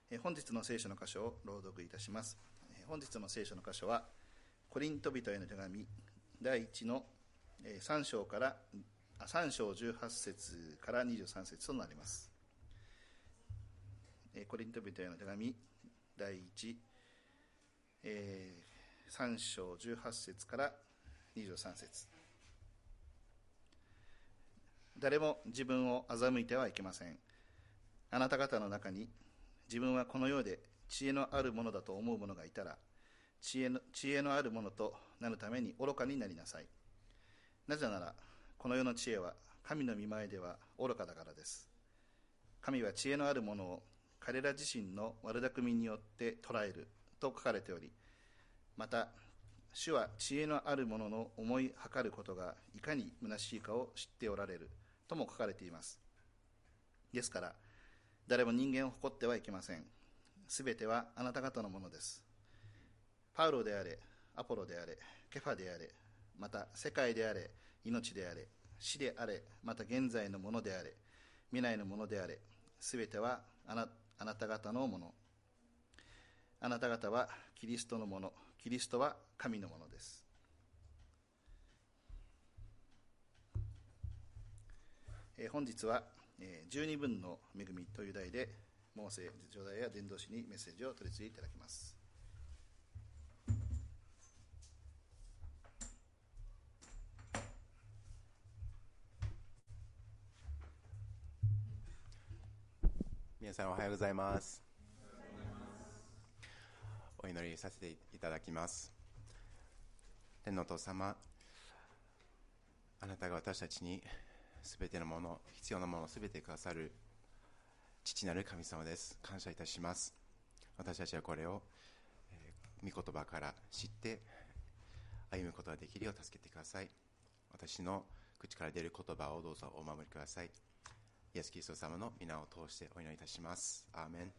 本日の聖書の箇所を朗読いたします。本日の聖書の箇所はコリント人への手紙第1の3章18節から23節となります。コリント人への手紙第1、3章18節から23節。誰も自分を欺いてはいけません。あなた方の中に自分はこの世で知恵のあるものだと思う者がいたら、知恵のあるものとなるために愚かになりなさい。なぜならこの世の知恵は神の御前では愚かだからです。神は知恵のあるものを彼ら自身の悪巧みによって捉えると書かれており、また主は知恵のあるものの思いはかることがいかに虚しいかを知っておられるとも書かれています。ですから誰も人間を誇ってはいけません。すべてはあなた方のものです。パウロであれ、アポロであれ、ケファであれ、また世界であれ、命であれ、死であれ、また現在のものであれ、未来のものであれ、すべてはあなた方のもの。あなた方はキリストのもの、キリストは神のものです。本日は十二分の恵みという題で、モーセ上代や伝道師にメッセージを取り次いでいただきます。 皆さんおはようございます。お祈りさせていただきます。天のお父様、あなたが私たちにすべてのもの、必要なものをすべてくださる父なる神様です。感謝いたします。私たちはこれを、御言葉から知って歩むことができるよう助けてください。私の口から出る言葉をどうぞお守りください。イエス・キリスト様の皆を通してお祈りいたします。アーメン。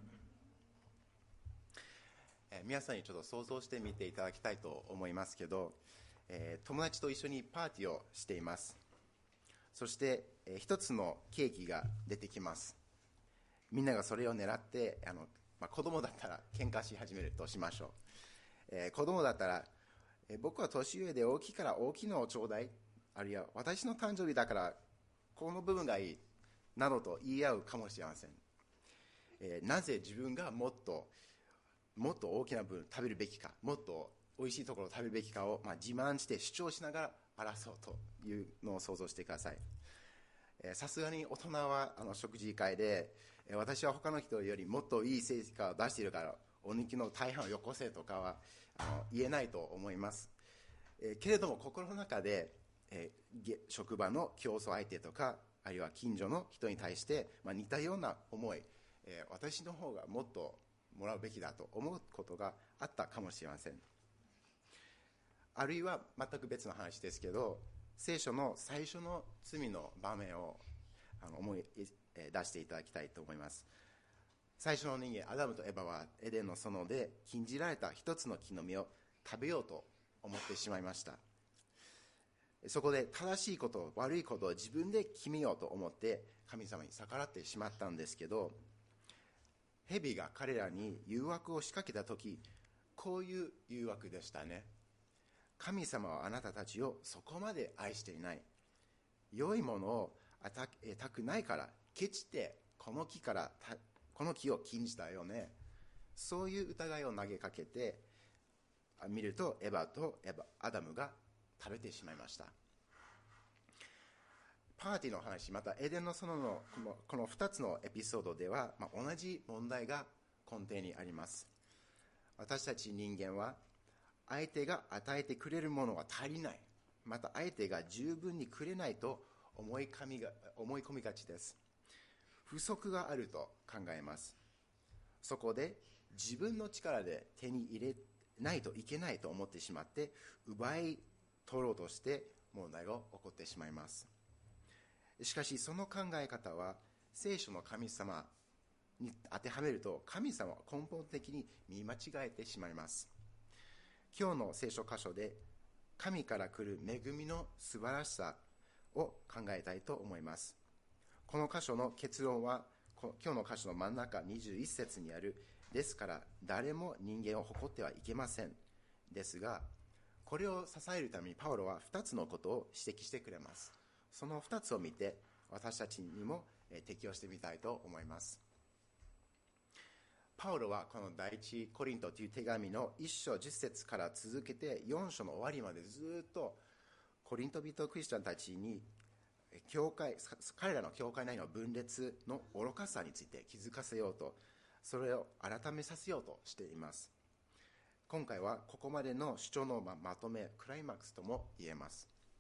皆さんにちょっと想像してみていただきたいと思いますけど、友達と一緒にパーティーをしています。そして、一つのケーキが出てきます。みんながそれを狙って子供だったら喧嘩し始めるとしましょう。子供だったら、僕は年上で大きいから大きいのをちょうだい、あるいは私の誕生日だからこの部分がいいなどと言い合うかもしれません。なぜ自分がもっと大きな部分食べるべきか、もっとおいしいところを食べるべきかを、自慢して主張しながら争うというのを想像してください。さすがに大人は食事会で、私は他の人よりもっといい成果を出しているからお肉の大半をよこせとかは言えないと思います。けれども心の中で、職場の競争相手とか、あるいは近所の人に対して、似たような思い、私の方がもっともらうべきだと思うことがあったかもしれません。あるいは全く別の話ですけど、聖書の最初の罪の場面を思い出していただきたいと思います。最初の人間アダムとエバはエデンの園で禁じられた一つの木の実を食べようと思ってしまいました。そこで正しいこと悪いことを自分で決めようと思って神様に逆らってしまったんですけど、蛇が彼らに誘惑を仕掛けた時、こういう誘惑でしたね。神様はあなたたちをそこまで愛していない。良いものを得たくないからケチってこの木を禁じたよね。そういう疑いを投げかけて見るとアダムが食べてしまいました。パーティーの話、またエデンの園のこの2つのエピソードでは、同じ問題が根底にあります。私たち人間は相手が与えてくれるものが足りない、また相手が十分にくれないと思い込みがちです。不足があると考えます。そこで自分の力で手に入れないといけないと思ってしまって奪い取ろうとして問題が起こってしまいます。しかしその考え方は聖書の神様に当てはめると神様は根本的に見間違えてしまいます。今日の聖書箇所で神から来る恵みの素晴らしさを考えたいと思います。この箇所の結論は今日の箇所の真ん中21節にある、ですから誰も人間を誇ってはいけませんですが、これを支えるためにパウロは2つのことを指摘してくれます。その2つを見て私たちにも適用してみたいと思います。パウロはこの第一コリントという手紙の1章10節から続けて4章の終わりまでずっとコリント人クリスチャンたちに彼らの教会内の分裂の愚かさについて気づかせようと、それを改めさせようとしています。今回はここまでの主張のまとめ、クライマックスとも言えます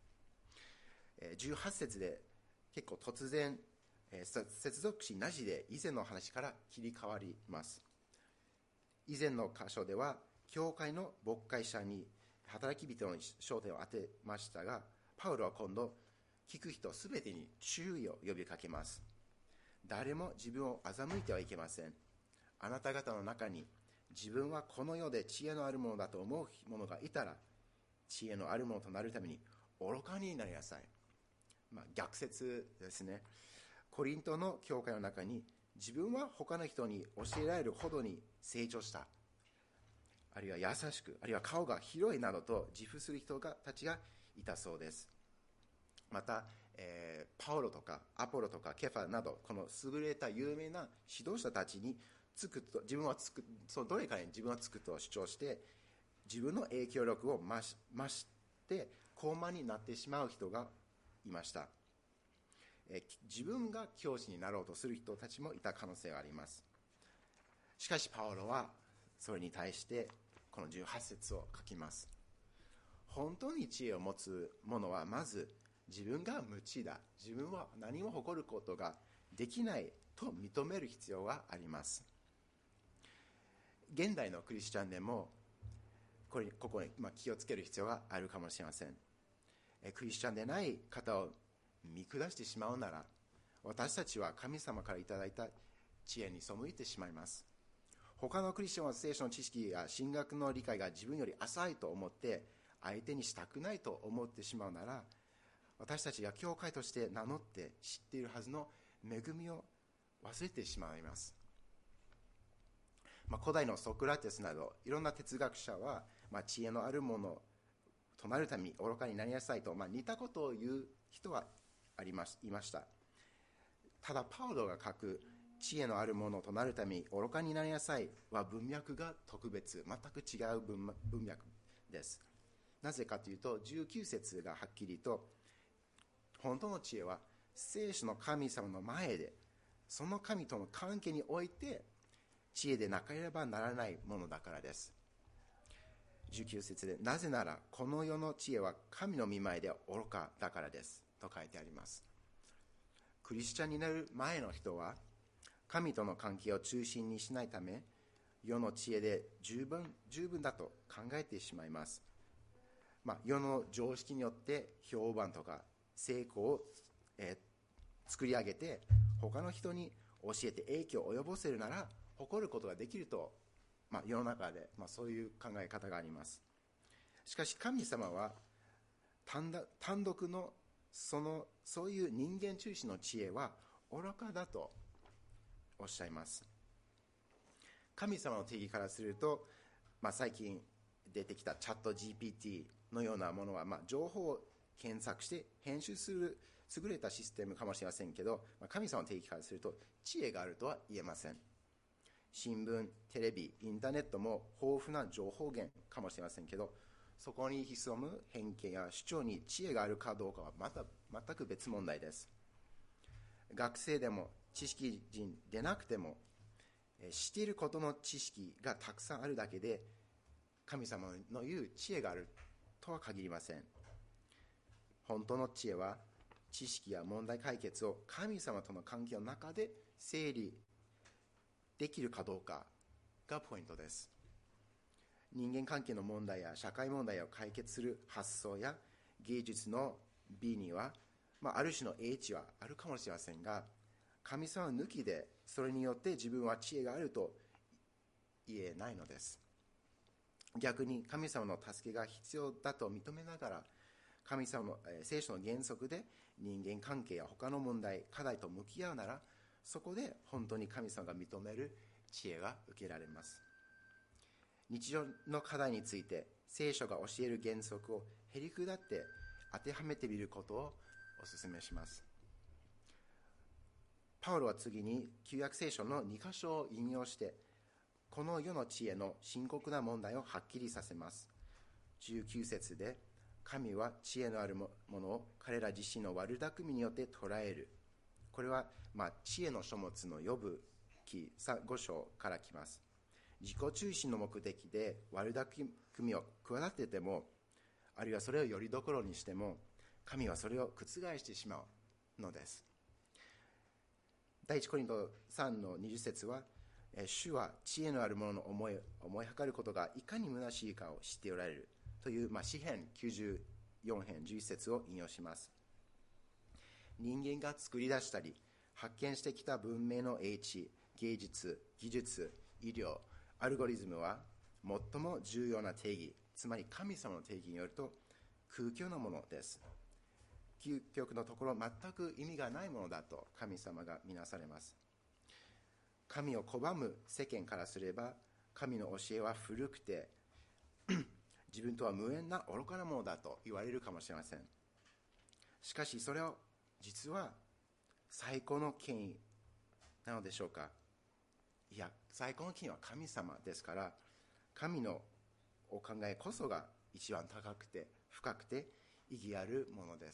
。18節で結構突然、接続詞なしで以前の話から切り替わります。以前の箇所では教会の牧会者に働き人の焦点を当てましたが、パウロは今度聞く人すべてに注意を呼びかけます。誰も自分を欺いてはいけません。あなた方の中に自分はこの世で知恵のあるものだと思う者がいたら、知恵のあるものとなるために愚かになりなさい。逆説ですね。コリントの教会の中に自分は他の人に教えられるほどに成長した、あるいは優しく、あるいは顔が広いなどと自負する人たちがいたそうです。また、パウロとかアポロとかケファなど、この優れた有名な指導者たちに自分はそのどれかに自分はつくと主張して自分の影響力を増して高慢になってしまう人がいました。自分が教師になろうとする人たちもいた可能性があります。しかしパウロはそれに対してこの18節を書きます。本当に知恵を持つ者はまず自分が無知だ、自分は何も誇ることができないと認める必要があります。現代のクリスチャンでもここに気をつける必要があるかもしれません。クリスチャンでない方を見下してしまうなら、私たちは神様からいただいた知恵に背いてしまいます。他のクリスチャンは聖書の知識や神学の理解が自分より浅いと思って相手にしたくないと思ってしまうなら、私たちが教会として名乗って知っているはずの恵みを忘れてしまいます。古代のソクラテスなどいろんな哲学者は、知恵のあるものとなるために愚かになりなさいと、似たことを言う人はいました。ただパウロが書く知恵のあるものとなるために愚かになりなさいは文脈が特別、全く違う文脈です。なぜかというと19節がはっきりと、本当の知恵は聖書の神様の前でその神との関係において知恵でなければならないものだからです。19節で、なぜならこの世の知恵は神の御前で愚かだからですと書いてあります。クリスチャンになる前の人は神との関係を中心にしないため、世の知恵で十分だと考えてしまいます。世の常識によって評判とか成功を、作り上げて他の人に教えて影響を及ぼせるなら誇ることができると、世の中で、そういう考え方があります。しかし神様は単独のそういう人間中心の知恵は愚かだとおっしゃいます。神様の定義からすると、最近出てきたチャット GPT のようなものは、情報を検索して編集する優れたシステムかもしれませんけど、神様の定義からすると知恵があるとは言えません。新聞、テレビ、インターネットも豊富な情報源かもしれませんけど、そこに潜む偏見や主張に知恵があるかどうかは全く別問題です。学生でも知識人でなくても、知っていることの知識がたくさんあるだけで神様の言う知恵があるとは限りません。本当の知恵は知識や問題解決を神様との関係の中で整理できるかどうかがポイントです。人間関係の問題や社会問題を解決する発想や芸術の美には、ある種の英知はあるかもしれませんが、神様抜きでそれによって自分は知恵があると言えないのです。逆に神様の助けが必要だと認めながら、神様の聖書の原則で人間関係や他の問題課題と向き合うなら、 そこで本当に神様が認める知恵が受けられます。日常の課題について聖書が教える原則をへりくだって当てはめてみることをお勧めします。パウロは次に旧約聖書の2箇所を引用して、この世の知恵の深刻な問題をはっきりさせます。19節で、神は知恵のあるものを彼ら自身の悪巧みによって捉える。これは、知恵の書物の呼ぶ記5章から来ます。自己中心の目的で悪巧みを企てても、あるいはそれをよりどころにしても、神はそれを覆してしまうのです。第一コリント3の20節は、主は知恵のある者の思いはることがいかに虚しいかを知っておられるという、詩編94編11節を引用します。人間が作り出したり発見してきた文明の英知、芸術、技術、医療、アルゴリズムは最も重要な定義、つまり神様の定義によると空虚なものです。究極のところ全く意味がないものだと神様が見なされます。神を拒む世間からすれば、神の教えは古くて自分とは無縁な愚かなものだと言われるかもしれません。しかしそれは実は最高の権威なのでしょうか。いや、最高の権威は神様ですから、神のお考えこそが一番高くて深くて意義あるものです。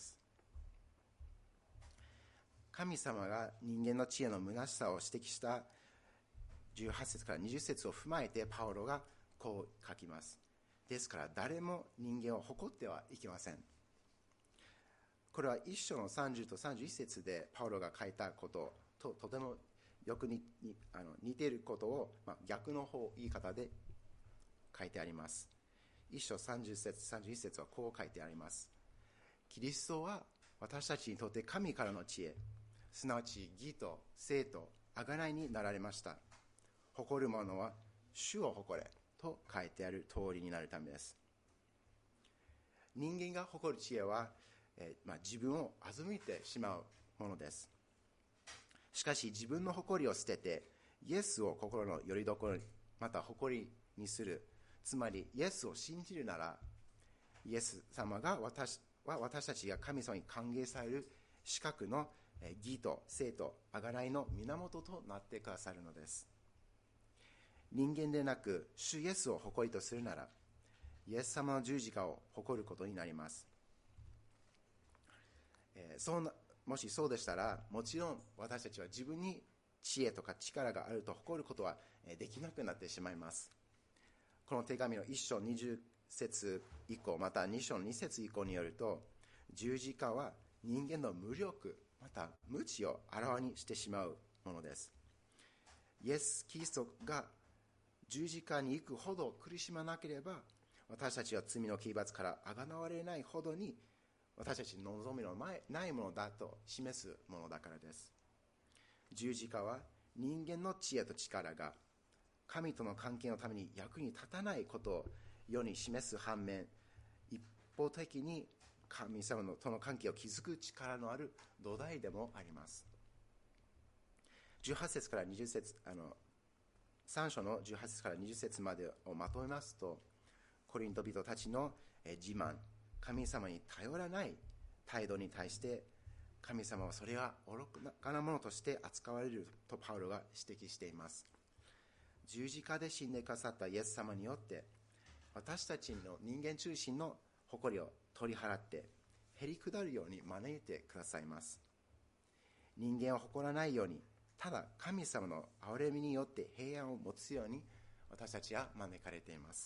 神様が人間の知恵の虚しさを指摘した18節から20節を踏まえてパウロがこう書きます。ですから誰も人間を誇ってはいけません。これは一章の30と31節でパウロが書いたことととてもよく似ていることを、逆の言い方で書いてあります。一章30節31節はこう書いてあります。キリストは私たちにとって神からの知恵、すなわち義と聖と贖いになられました。誇る者は主を誇れと書いてある通りになるためです。人間が誇る知恵は、自分を欺いてしまうものです。しかし自分の誇りを捨ててイエスを心の拠り所に、また誇りにする、つまりイエスを信じるなら、イエス様が私たちが神様に歓迎される資格の義と聖と贖いの源となってくださるのです。人間でなく主イエスを誇りとするなら、イエス様の十字架を誇ることになります。もしそうでしたら、もちろん私たちは自分に知恵とか力があると誇ることはできなくなってしまいます。この手紙の1章20節以降、また2章の2節以降によると、十字架は人間の無力また無知をあらわにしてしまうものです。イエス・キリストが十字架に行くほど苦しまなければ、私たちは罪の刑罰からあがなわれないほどに私たちの望みのないものだと示すものだからです。十字架は人間の知恵と力が神との関係のために役に立たないことを世に示す反面、一方的に神様との関係を築く力のある土台でもあります。18節から20節3章の18節から20節までをまとめますと、コリント人たちの自慢、神様に頼らない態度に対して神様はそれは愚かなものとして扱われるとパウロが指摘しています。十字架で死んでくださったイエス様によって私たちの人間中心の誇りを取り払ってへりくだるように招いてくださいます。人間を誇らないように、ただ神様の憐れみによって平安を持つように私たちは招かれています。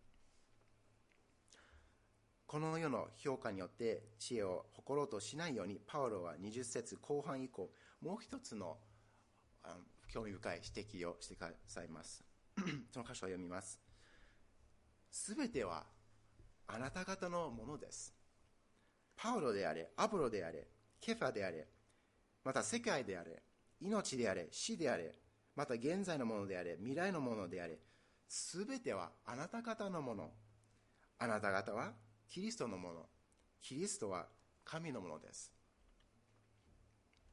この世の評価によって知恵を誇ろうとしないように、パウロは20節後半以降もう一つの興味深い指摘をしてくださいます。その箇所を読みます。すべてはあなた方のものです。パウロであれ、アポロであれ、ケファであれ、また世界であれ、命であれ、死であれ、また現在のものであれ、未来のものであれ、すべてはあなた方のもの。あなた方はキリストのもの。キリストは神のものです。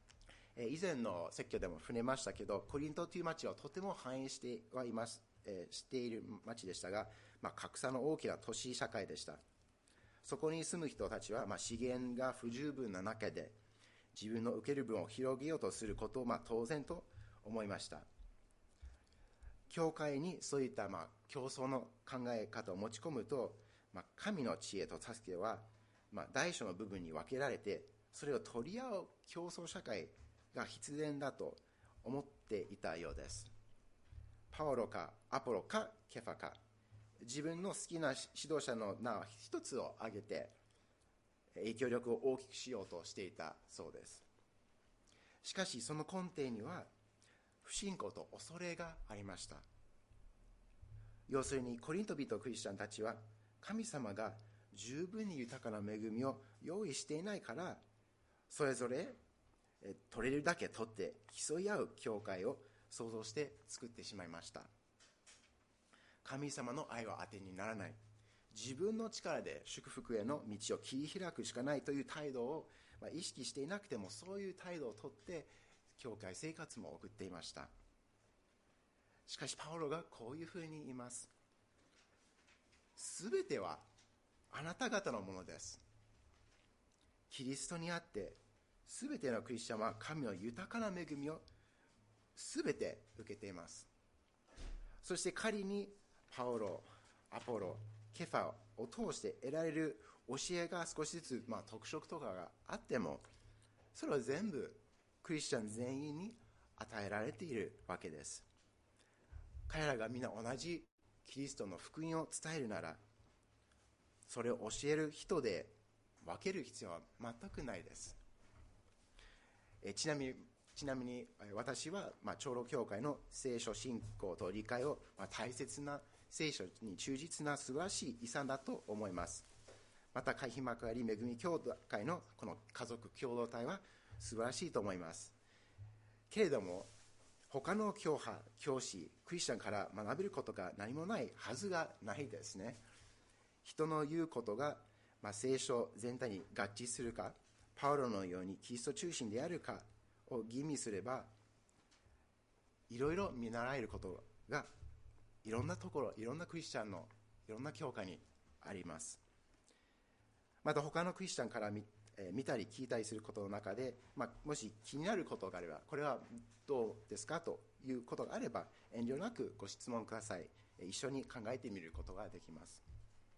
以前の説教でも触れましたけど、コリントという町はとても繁栄してはいます、している町でしたが、格差の大きな都市社会でした。そこに住む人たちは、資源が不十分な中で自分の受ける分を広げようとすることを、当然と思いました。教会にそういった競争の考え方を持ち込むと、神の知恵と助けは、大小の部分に分けられて、それを取り合う競争社会が必然だと思っていたようです。パウロかアポロかケファか、自分の好きな指導者の名一つを挙げて影響力を大きくしようとしていたそうです。しかしその根底には不信仰と恐れがありました。要するにコリント人クリスチャンたちは、神様が十分に豊かな恵みを用意していないから、それぞれ取れるだけ取って競い合う教会を想像して作ってしまいました。神様の愛は当てにならない、自分の力で祝福への道を切り開くしかないという態度を意識していなくても、そういう態度をとって教会生活も送っていました。しかしパウロがこういうふうに言います。すべてはあなた方のものです。キリストにあってすべてのクリスチャンは神の豊かな恵みをすべて受けています。そして仮にパウロ、アポロ、ケファを通して得られる教えが少しずつ、特色とかがあっても、それは全部クリスチャン全員に与えられているわけです。彼らがみんな同じキリストの福音を伝えるなら、それを教える人で分ける必要は全くないです。ちなみに私は、長老教会の聖書信仰と理解を、大切な聖書に忠実な素晴らしい遺産だと思います。また海浜幕張恵み教会のこの家族共同体は素晴らしいと思います。けれども他の教派、教師、クリスチャンから学べることが何もないはずがないですね。人の言うことが、聖書全体に合致するか、パウロのようにキリスト中心であるかを吟味すれば、いろいろ見習えることがいろんなところ、いろんなクリスチャンのいろんな教会にあります。また他のクリスチャンから見たり聞いたりすることの中で、もし気になることがあれば、これはどうですかということがあれば、遠慮なくご質問ください。一緒に考えてみることができます。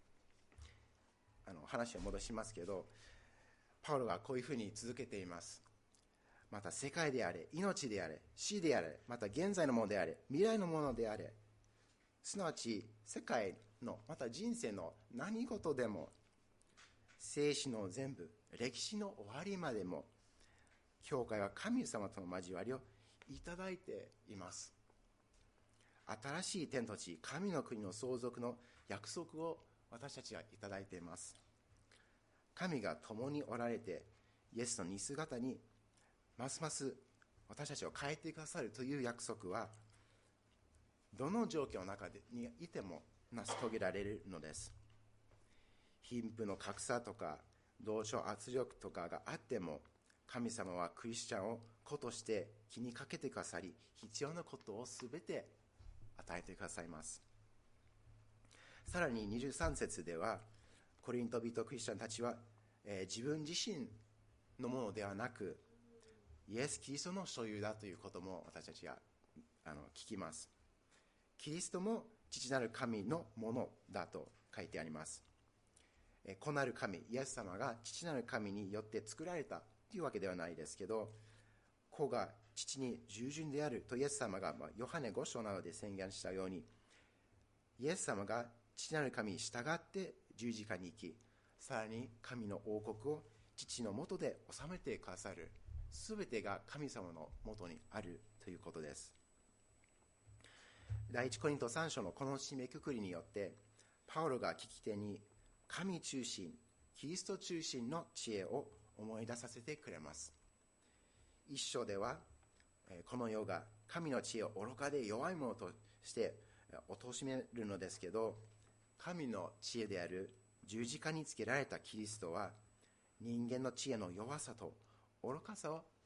話を戻しますけど、パウロがこういうふうに続けています。また世界であれ、命であれ、死であれ、また現在のものであれ、未来のものであれ、すなわち世界のまた人生の何事でも、生死の全部、歴史の終わりまでも、教会は神様との交わりをいただいています。新しい天と地、神の国の相続の約束を私たちはいただいています。神が共におられて、イエスの似姿にますます私たちを変えてくださるという約束は、どの状況の中にいても成し遂げられるのです。貧富の格差とか同調圧力とかがあっても、神様はクリスチャンを子として気にかけてくださり、必要なことをすべて与えてくださいます。さらに23節では、コリント人クリスチャンたちは、自分自身のものではなく、イエス・キリストの所有だということも私たちが聞きます。キリストも父なる神のものだと書いてあります。子なる神、イエス様が父なる神によって作られたというわけではないですけど、子が父に従順であるとイエス様がヨハネ5章などで宣言したように、イエス様が父なる神に従って十字架に行き、さらに神の王国を父のもとで治めてくださる、すべてが神様のもとにあるということです。第一コリント3章のこの締めくくりによって、パウロが聞き手に神中心、キリスト中心の知恵を思い出させてくれます。一章では、この世が神の知恵を愚かで弱いものとして貶めるのですけど、神の知恵である十字架につけられたキリストは、人間の知恵の弱さと愚かさを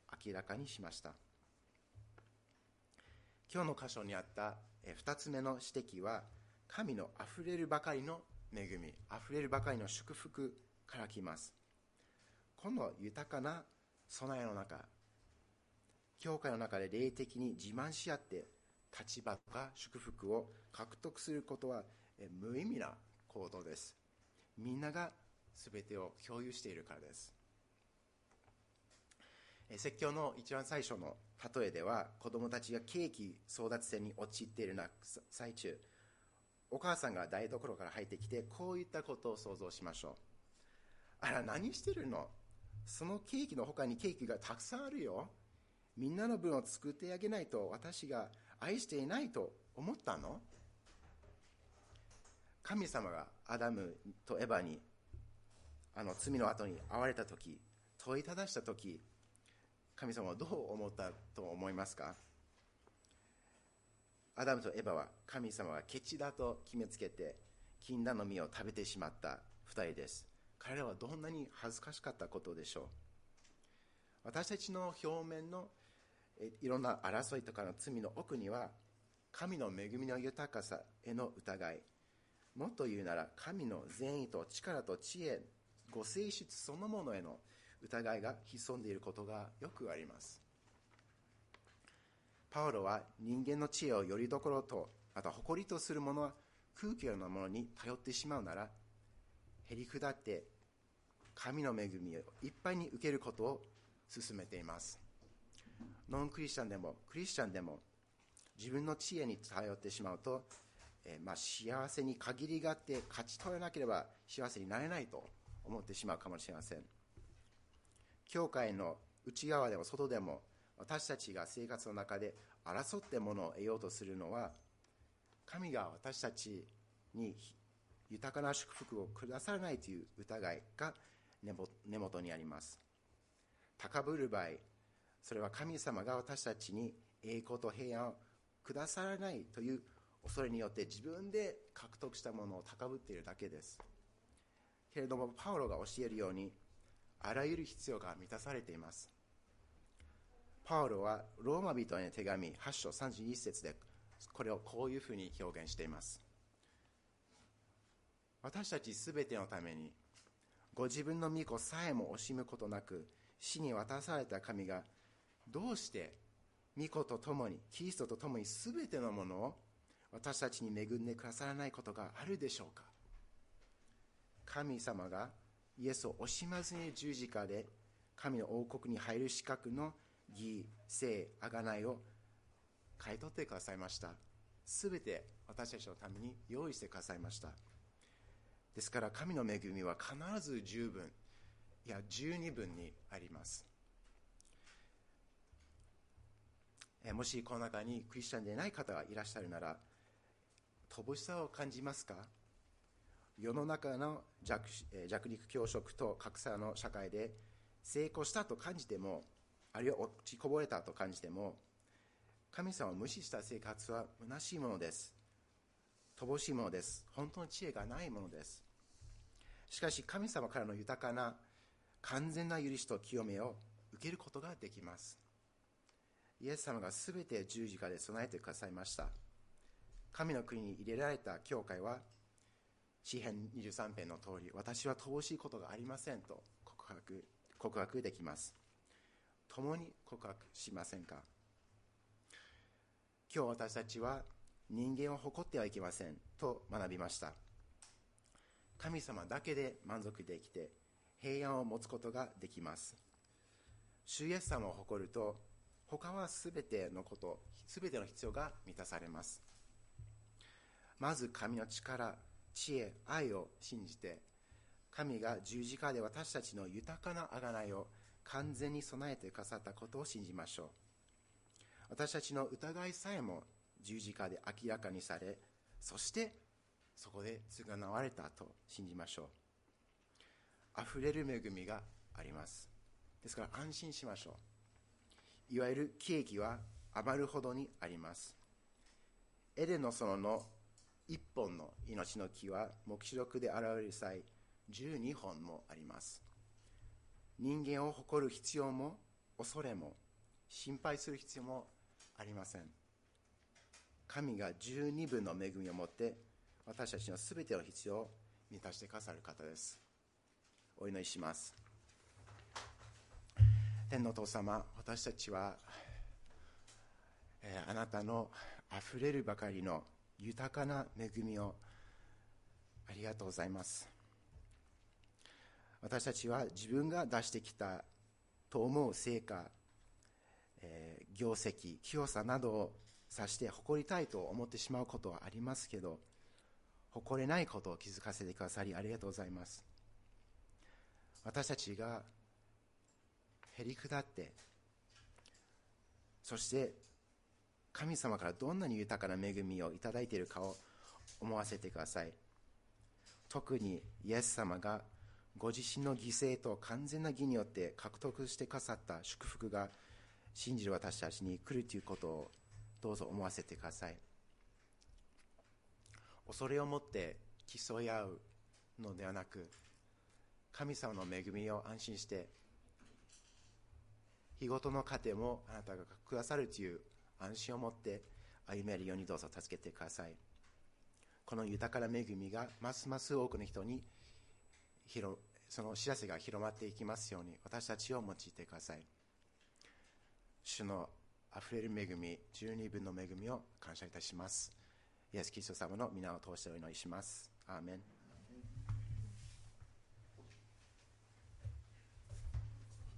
明らかにしました。今日の箇所にあった2つ目の指摘は、神のあふれるばかりの恵み、あふれるばかりの祝福から来ます。この豊かな備えの中、教会の中で霊的に自慢し合って立場とか祝福を獲得することは無意味な行動です。みんなが全てを共有しているからです。説教の一番最初の例えでは、子供たちがケーキ争奪戦に陥っている最中、お母さんが台所から入ってきてこういったことを想像しましょう。あら、何してるの？そのケーキの他にケーキがたくさんあるよ。みんなの分を作ってあげないと私が愛していないと思ったの？神様がアダムとエバに罪の後に会われたとき、問いただしたとき、神様はどう思ったと思いますか？アダムとエバは神様がケチだと決めつけて禁断の実を食べてしまった2人です。彼らはどんなに恥ずかしかったことでしょう。私たちの表面のいろんな争いとかの罪の奥には、神の恵みの豊かさへの疑い、もっと言うなら神の善意と力と知恵、ご性質そのものへの疑いが潜んでいることがよくあります。パウロは人間の知恵をよりどころと、また誇りとするものは空虚なものに頼ってしまうなら、へりくだって神の恵みをいっぱいに受けることを勧めています。ノンクリスチャンでもクリスチャンでも自分の知恵に頼ってしまうと、幸せに限りがあって勝ち取らなければ幸せになれないと思ってしまうかもしれません。教会の内側でも外でも、私たちが生活の中で争ってものを得ようとするのは、神が私たちに豊かな祝福をくださらないという疑いが根元にあります。高ぶる場合、それは神様が私たちに栄光と平安をくださらないという恐れによって自分で獲得したものを高ぶっているだけです。けれどもパウロが教えるように、あらゆる必要が満たされています。パウロはローマ人への手紙8章31節でこれをこういうふうに表現しています。私たちすべてのためにご自分の御子さえも惜しむことなく死に渡された神が、どうして御子と共にキリストと共にすべてのものを私たちに恵んでくださらないことがあるでしょうか。神様がイエスを惜しまずに十字架で神の王国に入る資格の義、聖、贖いを買い取ってくださいました。すべて私たちのために用意してくださいました。ですから神の恵みは必ず十分、いや十二分にあります。もしこの中にクリスチャンでない方がいらっしゃるなら、乏しさを感じますか？世の中の弱肉強食と格差の社会で成功したと感じても、あるいは落ちこぼれたと感じても、神様を無視した生活は虚しいものです。乏しいものです。本当の知恵がないものです。しかし神様からの豊かな完全な許しと清めを受けることができます。イエス様がすべて十字架で備えてくださいました。神の国に入れられた教会は詩編23編の通り、私は乏しいことがありませんと告白できます。共に告白しませんか？今日私たちは人間を誇ってはいけませんと学びました。神様だけで満足できて平安を持つことができます。主イエス様を誇ると、他はすべての必要が満たされます。まず神の力、知恵、愛を信じて、神が十字架で私たちの豊かな贖いを完全に備えてくださったことを信じましょう。私たちの疑いさえも十字架で明らかにされ、そしてそこで償われたと信じましょう。あふれる恵みがあります。ですから安心しましょう。いわゆるケーキは余るほどにあります。エデンの園の一本の命の木は黙示録で現れる際12本もあります。人間を誇る必要も恐れも心配する必要もありません。神が十二分の恵みを持って私たちのすべての必要を満たしてくださる方です。お祈りします。天のお父様、私たちは、あなたのあふれるばかりの豊かな恵みをありがとうございます。私たちは自分が出してきたと思う成果、業績、清さなどを指して誇りたいと思ってしまうことはありますけど、誇れないことを気づかせてくださりありがとうございます。私たちがへりくだって、そして神様からどんなに豊かな恵みをいただいているかを思わせてください。特にイエス様がご自身の犠牲と完全な義によって獲得してくださった祝福が信じる私たちに来るということをどうぞ思わせてください。恐れを持って競い合うのではなく、神様の恵みを安心して日ごとの糧もあなたがくださるという安心を持って歩めるようにどうぞ助けてください。この豊かな恵みがますます多くの人にその知らせが広まっていきますように私たちを用いてください。主のあふれる恵み、十二分の恵みを感謝いたします。イエス・キリスト様の皆を通してお祈りします。アーメン。